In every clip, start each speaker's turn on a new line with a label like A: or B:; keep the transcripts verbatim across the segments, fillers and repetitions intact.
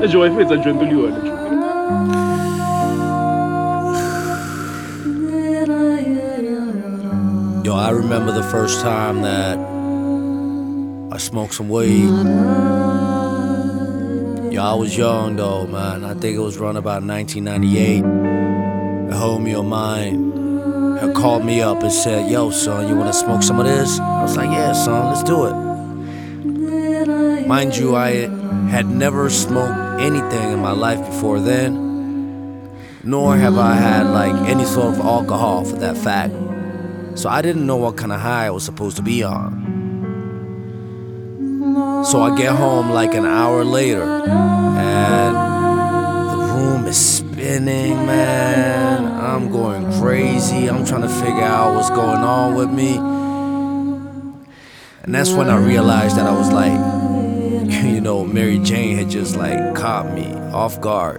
A: j'aurais fait ça, je ne te le
B: Yo, I remember the first time that I smoked some weed. Yo, I was young though, man. I think it was around about nineteen ninety-eight. A homie of mine had called me up and said, yo, son, you wanna smoke some of this? I was like, yeah, son, let's do it. Mind you, I had never smoked anything in my life before then, nor have I had like any sort of alcohol for that fact. So I didn't know what kind of high I was supposed to be on. So I get home like an hour later, and the room is spinning, man. I'm going crazy. I'm trying to figure out what's going on with me. And that's when I realized that I was like, you know, Mary Jane had just like caught me off guard.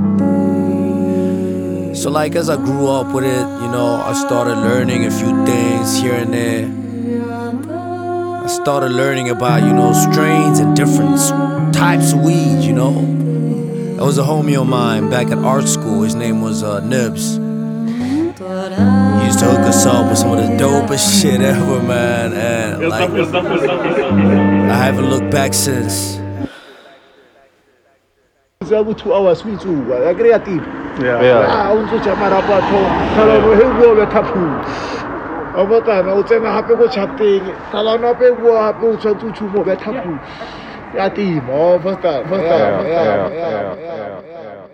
B: So like as I grew up with it, you know, I started learning a few things here and there. I started learning about, you know, strains and different types of weed, you know. There was a homie of mine back at art school, his name was uh, Nibs. He used to hook us up with some of the dopest shit ever, man, and like, I haven't looked back since.
C: two hours we too, I creative.
A: Yeah.
C: Ah, unso chamara pato, kalau hewo be tapu. Abata na utena hape ko chapte, kalau na pe wo hape ucho tu chumo be tapu. Ya ti mo, first time, first time. Yeah, yeah, yeah, yeah.